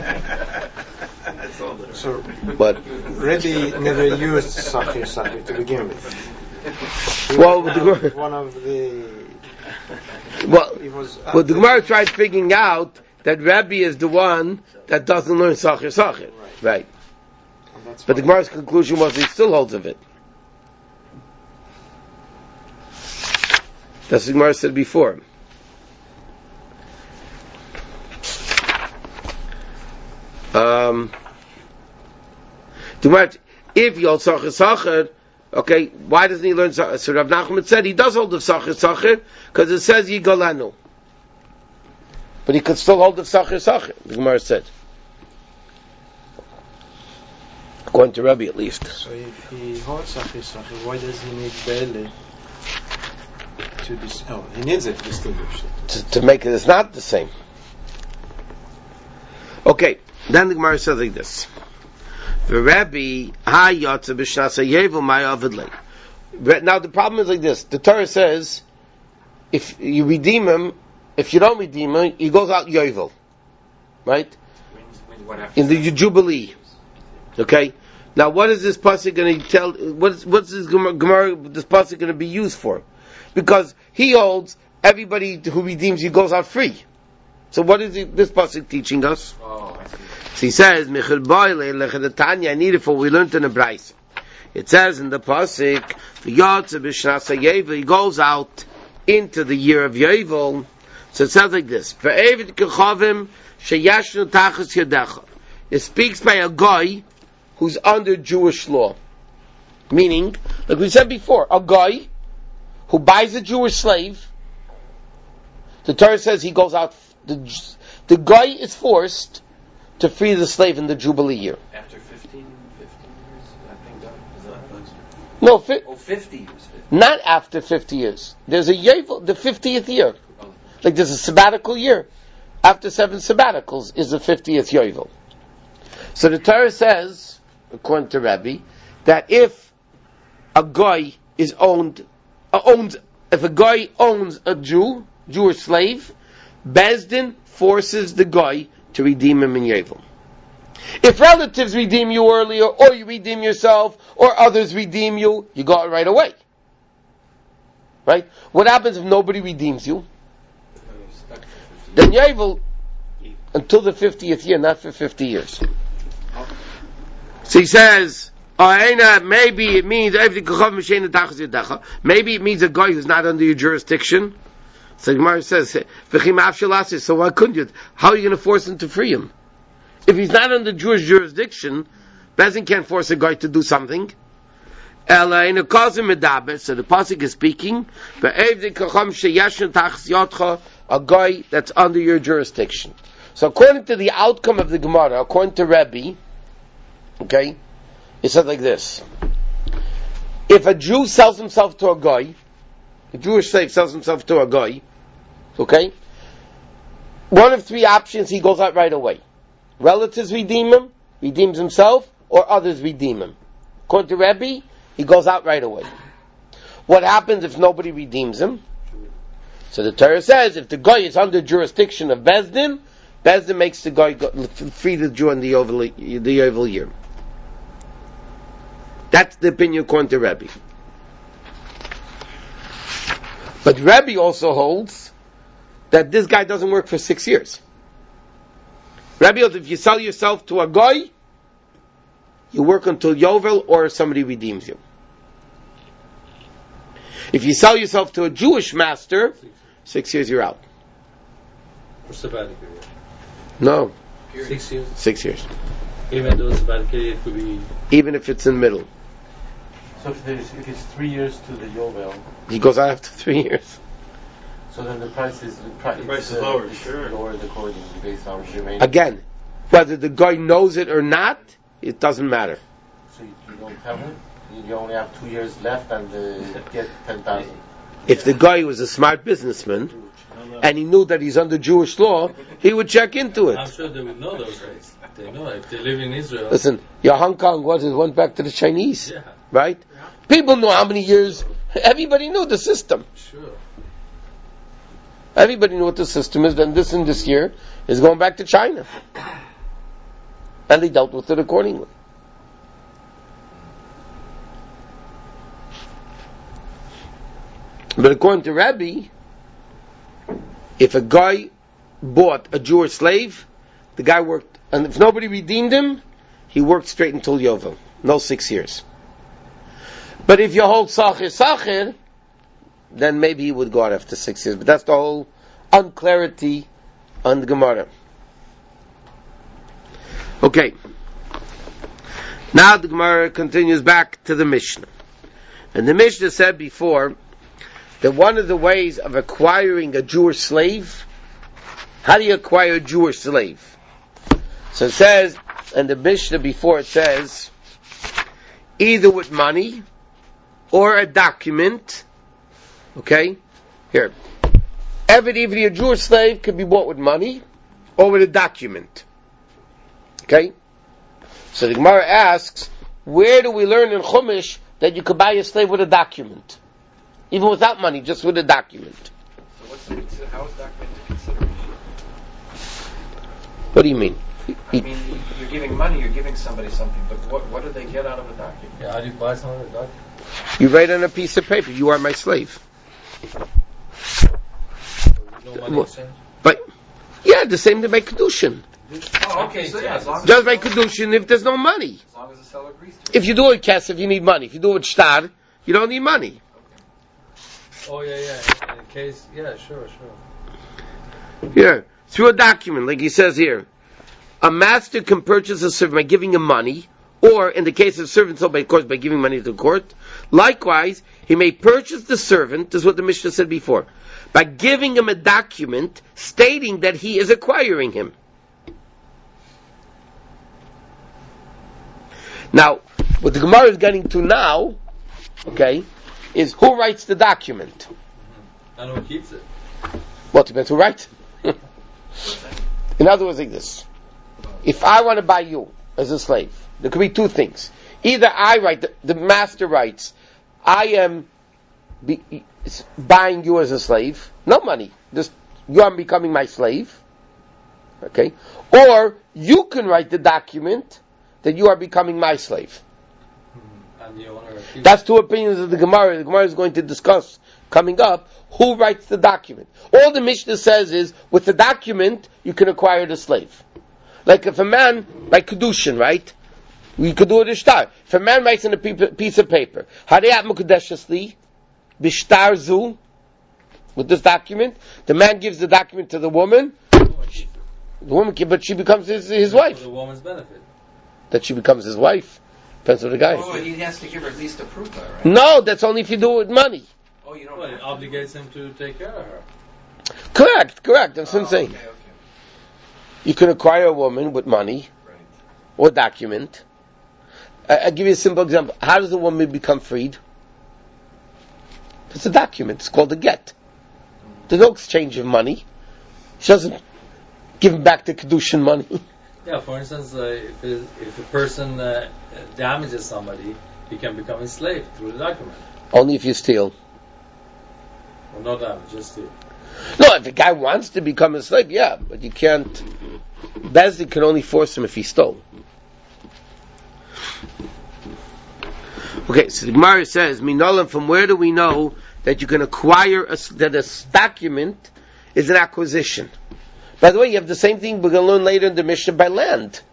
So, But Rebbe never used Sachir to begin with. Well, One of the... Well, the Gemara tried figuring out that Rabbi is the one that doesn't learn Sachir. Right. But the Gemara's conclusion was he still holds of it. That's what the Gemara said before. Too much. If you hold Sachar Sachar, okay, why doesn't he learn Sachar? So Rav Nachman said he does hold the Sachar Sachar because it says Yigolanu. But he could still hold the Sachar Sachar, the Gemara said. According to Rabbi at least. So if he holds Sachar Sachar, why does he need Be'ele to dis? Oh, he needs it to distinguish it. To make it, it's not the same. Okay, then the Gemara says like this. Now the problem is like this. The Torah says, if you redeem him, if you don't redeem him, he goes out Yovel. Right? In the Jubilee. Okay? Now what is this pasuk going to tell, what's this Gemara, this pasuk going to be used for? Because he holds, everybody who redeems you goes out free. So what is this pasuk teaching us? Oh, I see. So he says, I need it for what we learned in the Bryce. It says in the pasuk, he goes out into the year of Yovel. So it sounds like this. It speaks by a guy who's under Jewish law. Meaning, like we said before, a guy who buys a Jewish slave, the Torah says he goes out, the guy is forced to free the slave in the Jubilee year. After 15 years, I think that is that. No, 50 years. 50. Not after 50 years. There's a Yovel, the 50th year. Like there's a sabbatical year. After 7 sabbaticals is the 50th Yovel. So the Torah says, according to Rabbi, that if a guy is if a guy owns a Jewish slave, Bezdin forces the guy to redeem him in Yovel. If relatives redeem you earlier, or you redeem yourself, or others redeem you, you go out right away. Right? What happens if nobody redeems you? Then Yovel, until the 50th year, not for 50 years. So he says, maybe it means a guy who's not under your jurisdiction. So the Gemara says, so why couldn't you? How are you going to force him to free him? If he's not under Jewish jurisdiction, Bezin can't force a guy to do something. So the pasuk is speaking, a guy that's under your jurisdiction. So according to the outcome of the Gemara, according to Rebbe, okay, it says like this. If a Jew sells himself to a guy, a Jewish slave sells himself to a guy, okay, one of 3 options, he goes out right away. Relatives redeem him, redeems himself, or others redeem him. According to Rebbe, he goes out right away. What happens if nobody redeems him? So the Torah says, if the guy is under jurisdiction of Bezdin, Bezdin makes the guy free the Jew in the Yovel year. That's the opinion according to Rebbe. But Rebbe also holds that this guy doesn't work for 6 years. Rebbe holds if you sell yourself to a guy, you work until Yovel or somebody redeems you. If you sell yourself to a Jewish master, 6 years you're out. For sabbatical year. No. 6 years? 6 years. Even though sabbatical year could be... Even if it's in the middle. So if it's 3 years to the Yovel, he goes out after 3 years. So then the price is lower, sure. Lower accordingly based on remaining. Again, whether the guy knows it or not, it doesn't matter. So you don't have it? You only have 2 years left and get 10,000. If the guy was a smart businessman and he knew that he's under Jewish law, he would check into it. I'm sure they would know those rates. They know if they live in Israel. Listen, your Hong Kong went back to the Chinese, yeah. Right? Yeah. People know how many years. Everybody knew the system. Sure. Everybody knew what the system is. Then this year is going back to China, and they dealt with it accordingly. But according to Rabbi, if a guy bought a Jewish slave, the guy worked, and if nobody redeemed him, he worked straight until Yovel. No 6 years. But if you hold Sachir, then maybe he would go out after 6 years. But that's the whole unclarity on the Gemara. Okay. Now the Gemara continues back to the Mishnah. And the Mishnah said before that one of the ways of acquiring a Jewish slave, how do you acquire a Jewish slave? So it says, and the Mishnah before it says, either with money or a document. Okay? Here. Even a Jewish slave could be bought with money or with a document. Okay? So the Gemara asks, where do we learn in Chumash that you could buy a slave with a document? Even without money, just with a document. So how is document a consideration? What do you mean? I mean, you're giving money, you're giving somebody something, but what do they get out of a document? Yeah, how do you buy someone with a document? You write on a piece of paper, you are my slave. No money exchange? But, yeah, the same to by Kedushin. Oh, okay, so yeah, as long as Just by Kedushin if there's no money. As long as the seller agrees to it. If you do it with kesef, you need money. If you do it with shtar, you don't need money. Oh, yeah. In a case, yeah, sure. Here, through a document, like he says here. A master can purchase a servant by giving him money, or in the case of servant sold by course by giving money to the court. Likewise, he may purchase the servant, this is what the Mishnah said before, by giving him a document stating that he is acquiring him. Now, what the Gemara is getting to now, okay, is who writes the document? And who keeps it? Well, it depends who writes it. In other words, like this. If I want to buy you as a slave, there could be two things. Either I write, the master writes, I am buying you as a slave, no money, just you are becoming my slave, okay? Or you can write the document that you are becoming my slave. And the owner That's two opinions of the Gemara. The Gemara is going to discuss coming up who writes the document. All the Mishnah says is, with the document, you can acquire the slave. Like if a man, like Kedushin, right? We could do it a shtar. If a man writes in a piece of paper, Hariyat Mukadeshasli, Bishtar Zu, with this document, the man gives the document to the woman, but she becomes his wife. For the woman's benefit. That she becomes his wife. Depends on the guy. Oh, he has to give her at least a proof, right? No, that's only if you do it with money. Oh, you don't. Well, it obligates him to take care of her. Correct. That's what I'm saying. Okay. You can acquire a woman with money, Right. or document. I'll give you a simple example. How does a woman become freed? It's a document. It's called a get. There's no exchange of money. She doesn't give him back the Kedushin money. Yeah, for instance, if a person damages somebody, he can become a slave through the document. Only if you steal. Well, no damage, just steal. No, if the guy wants to become a slave, yeah, but you can't. Bezdin can only force him if he stole. Okay, so the Gemara says, Minolam, from where do we know that you can acquire that a document is an acquisition? By the way, you have the same thing we're going to learn later in the Mishnah by land.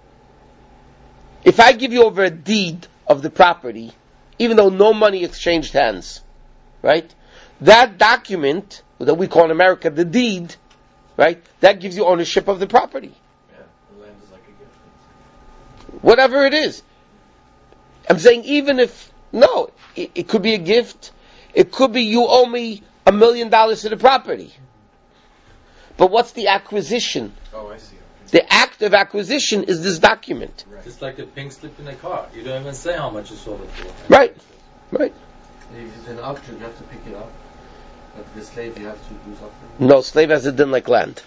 If I give you over a deed of the property, even though no money exchanged hands, right? That document, that we call in America the deed, right? That gives you ownership of the property. Yeah, the land is like a gift. Whatever it is. I'm saying even if, no, it could be a gift. It could be you owe me $1 million to the property. But what's the acquisition? Oh, I see. The act of acquisition is this document. Right. Just like a pink slip in a car. You don't even say how much you sold it for. Right. If it's an auction, you have to pick it up. But the slave, you have to do something. No, slave has it done like land.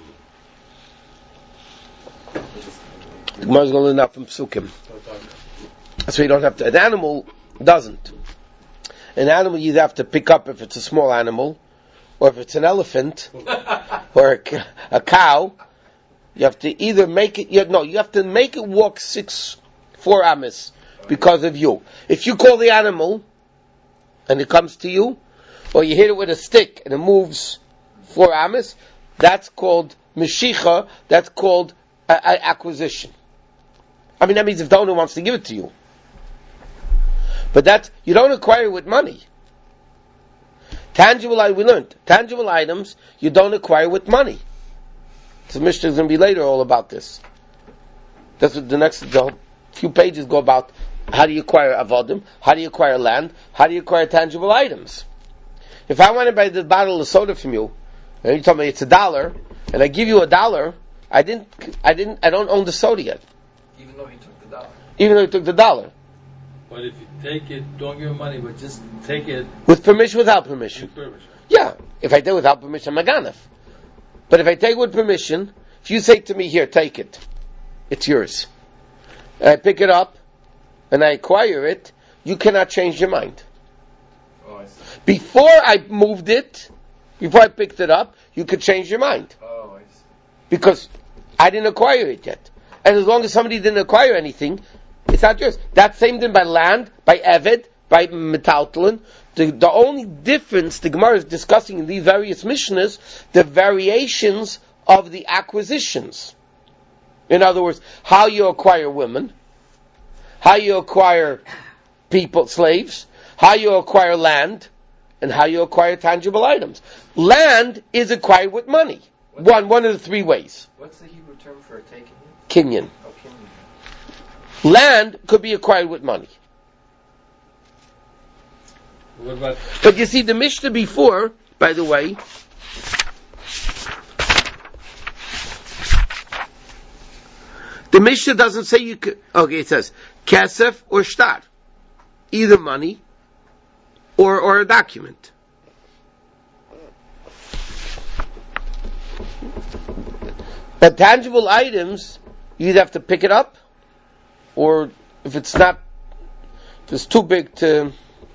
The Gemara is going to learn that from Psukim. So you don't have to. An animal doesn't. An animal you have to pick up if it's a small animal, or if it's an elephant, or a cow. You have to either make it. You have to make it walk 4 amas because of you. If you call the animal and it comes to you, or you hit it with a stick and it moves 4 amas, that's called meshicha. That's called acquisition. I mean, that means if the owner wants to give it to you. But you don't acquire it with money. We learned. Tangible items, you don't acquire with money. So Mishnah is going to be later all about this. That's what the few pages go about how do you acquire avodim, how do you acquire land, how do you acquire tangible items. If I want to buy the bottle of soda from you, and you told me it's $1, and I give you $1, I don't own the soda yet. Even though he took the $1. Even though he took the $1. But if you take it, don't give him money, but just take it. With permission, without permission. Yeah. If I take it without permission, I'm a ganef. But if I take it with permission, if you say to me, here, take it, it's yours. And I pick it up, and I acquire it, you cannot change your mind. Oh, I see. Before I moved it, before I picked it up, you could change your mind. Oh, I see. Because I didn't acquire it yet. And as long as somebody didn't acquire anything, it's not yours. That's same thing by land, by Eved, by Metaltlin. The only difference the Gemara is discussing in these various Mishnahs, the variations of the acquisitions. In other words, how you acquire women, how you acquire people, slaves, how you acquire land, and how you acquire tangible items. Land is acquired with money. One of the three ways. What's the Hebrew term for taking it? Kinyan. Oh, kinyan. Land could be acquired with money. What about? But you see, the Mishnah before, by the way, the Mishnah doesn't say you could. Okay, it says kesef or shtar, either money or a document. But tangible items, you either have to pick it up, or if it's too big to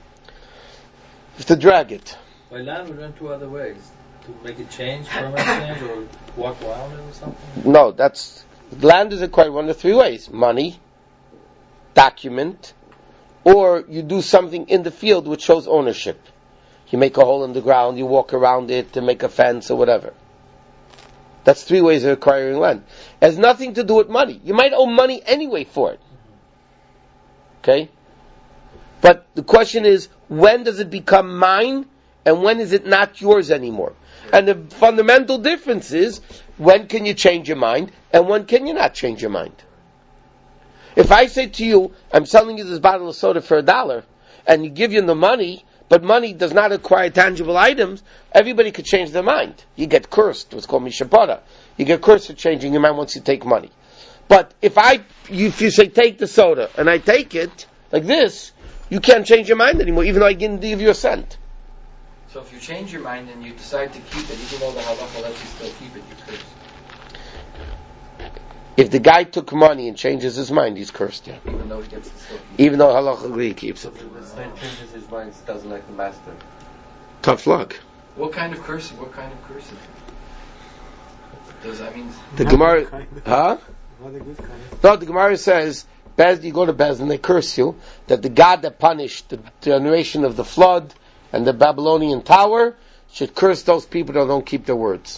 drag it. By land, we learn two other ways: to make it change, permanent change, or walk around it or something. No, land is acquired one of three ways: money, document, or you do something in the field which shows ownership. You make a hole in the ground, you walk around it to make a fence or whatever. That's three ways of acquiring land. It has nothing to do with money. You might owe money anyway for it. Okay? But the question is, when does it become mine, and when is it not yours anymore? And the fundamental difference is, when can you change your mind, and when can you not change your mind? If I say to you, I'm selling you this bottle of soda for $1, and you give you the money, but money does not acquire tangible items, everybody could change their mind. You get cursed, what's called mishapara. You get cursed for changing your mind once you take money. But if you say take the soda, and I take it, like this, you can't change your mind anymore, even though I didn't give you a cent. So if you change your mind and you decide to keep it, even though the halacha lets you still keep it, you curse. If the guy took money and changes his mind, he's cursed, yeah. Even though he gets to still keep it. Even though halachically he keeps it. The slave changes his mind, doesn't like the master. Tough luck. What kind of curse? What kind of curse? Does that mean? The Gemara, huh? Not a good kind. No, the Gemara says, you go to Bez and they curse you, that the God that punished the generation of the flood and the Babylonian tower should curse those people that don't keep their words.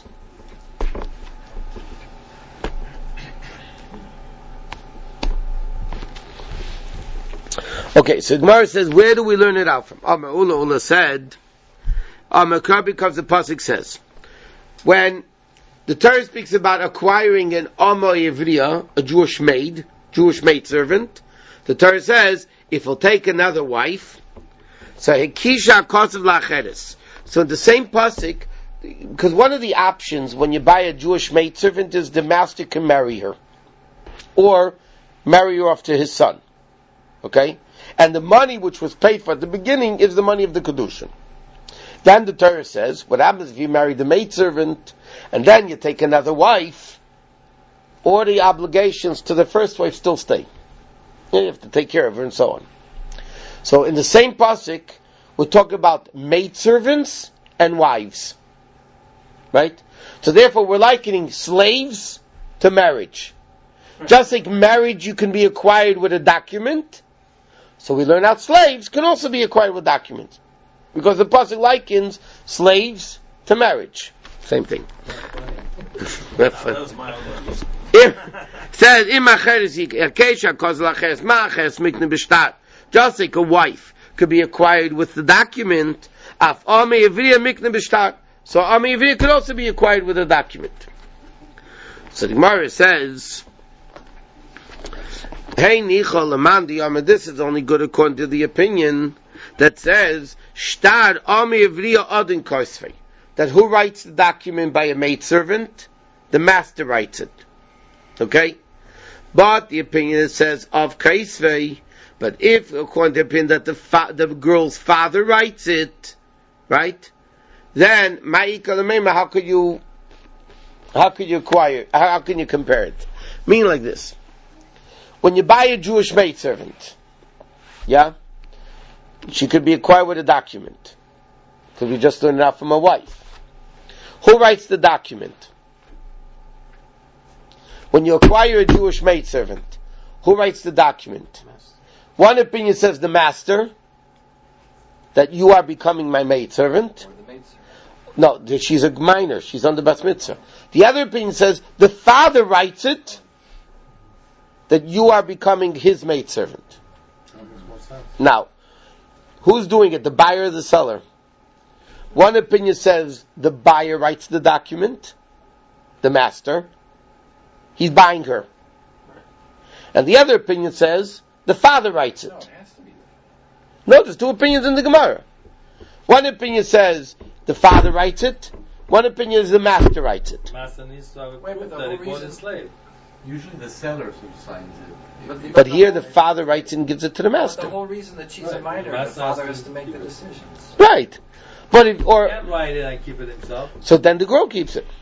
Okay, so Gemara says, where do we learn it out from? Amar Ula said, because the pasuk says, when the Torah speaks about acquiring an Amma Yevriya, a Jewish maidservant, the Torah says, if he'll take another wife, so Hekisha Kosev Lacheres. So in the same pasuk, because one of the options when you buy a Jewish maidservant is the master can marry her, or marry her off to his son. Okay? And the money which was paid for at the beginning is the money of the Kedushin. Then the Torah says, what happens if you marry the maidservant, and then you take another wife, all the obligations to the first wife still stay. You have to take care of her and so on. So in the same pasuk, we talk about maidservants and wives. Right? So therefore we're likening slaves to marriage. Just like marriage you can be acquired with a document, so we learn out slaves can also be acquired with documents. Because the pasuk likens slaves to marriage. Same thing. Says, just like a wife could be acquired with the document, so Ami Yevriya could also be acquired with a document. So the Gemara says, Hey Nichol Amandi, this is only good according to the opinion that says Shtar Ami Evriya Odin Korsvei. That who writes the document by a maidservant? The master writes it. Okay? But the opinion that says of Kaisvei, but if according to the opinion that the girl's father writes it, right? Then how could you acquire? How can you compare it? Meaning like this: when you buy a Jewish maidservant, yeah, she could be acquired with a document. Could be just learned it out from a wife. Who writes the document? When you acquire a Jewish maidservant, who writes the document? One opinion says the master, that you are becoming my maidservant. No, she's a minor. She's under Bas Mitzvah. The other opinion says the father writes it, that you are becoming his maidservant. Now, who's doing it? The buyer or the seller? One opinion says the buyer writes the document, the master. He's buying her. And the other opinion says the father writes it. No, it has to be. No, there's two opinions in the Gemara. One opinion says the father writes it. One opinion is the master writes it. Master needs to have a Wait, proof but that the he whole bought a reason- slave. Usually the seller who signs it. But here the father writes it and gives it to the But the master. whole reason that she's a Right. minor, The the master father has has to to make keep the it. decisions. Right. But if, He or, can't write it and keep it himself. so then the girl keeps it.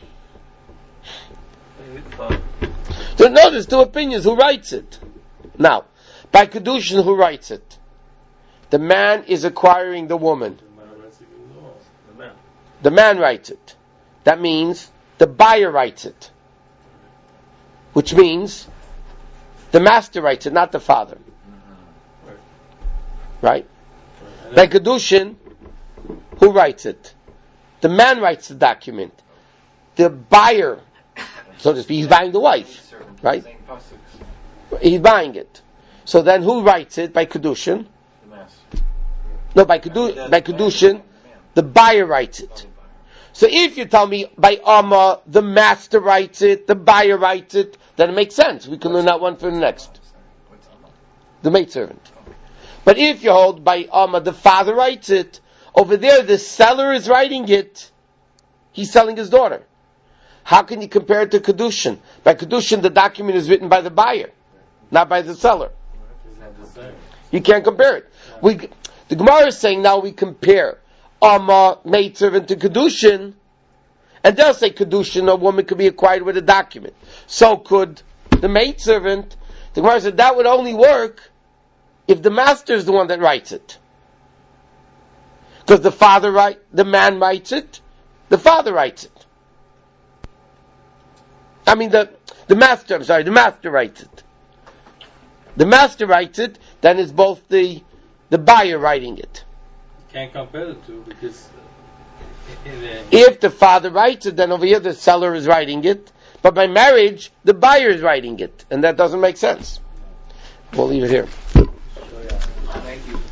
But So no, there's two opinions. Who writes it? Now, by Kedushin, who writes it? The man is acquiring the woman. the man. The man writes it. That means the buyer writes it. Which means the master writes it, not the father. Right? By Kedushin, who writes it? The man writes the document. The buyer, so to speak, he's buying the wife. Right? Same pasuk. He's buying it. So then who writes it? By Kedushin? The master. No, by Kedushin, the buyer writes it. So if you tell me by Amma, the master writes it, the buyer writes it, then it makes sense. We can learn that one for the next. What's Amma? The maidservant. But if you hold by Amma, the father writes it, over there the seller is writing it, he's selling his daughter. How can you compare it to Kedushin? By Kedushin, the document is written by the buyer, not by the seller. You can't compare it. The Gemara is saying now we compare Amma, maidservant, to Kedushin, and they'll say Kedushin, a woman could be acquired with a document. So could the maidservant. The Gemara said that would only work if the master is the one that writes it. Because the man writes it, the father writes it. The master writes it. The master writes it, then it's both the buyer writing it. You can't compare the two because If the father writes it, then over here the seller is writing it. But by marriage, the buyer is writing it. And that doesn't make sense. We'll leave it here. Thank you.